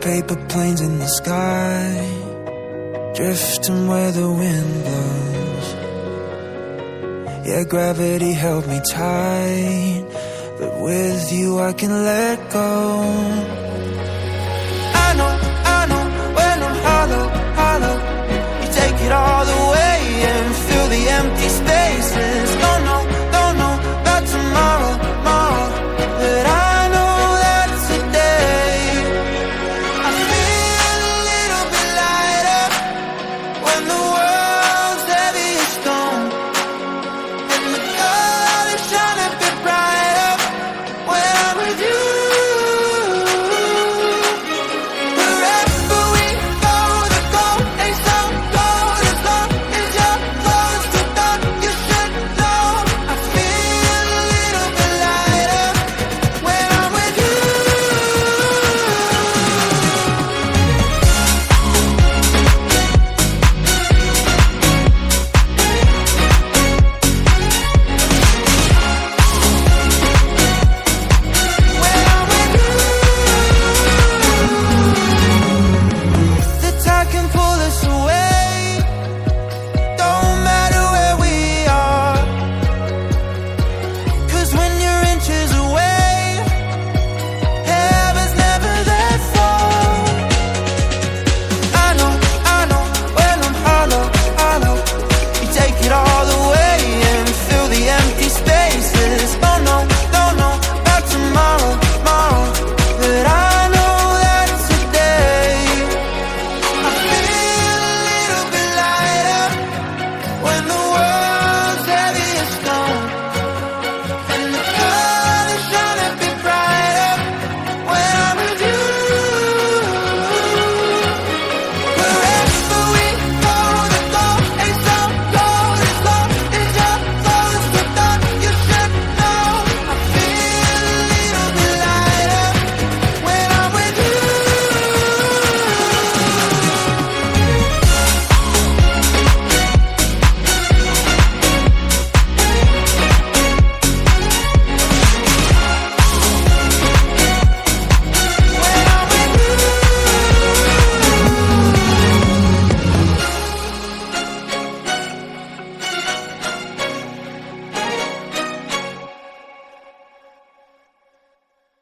paper planes in the sky, drifting where the wind blows. Yeah, gravity held me tight, but with you I can let go. I know when I'm hollow, you take it all away and fill the empty space.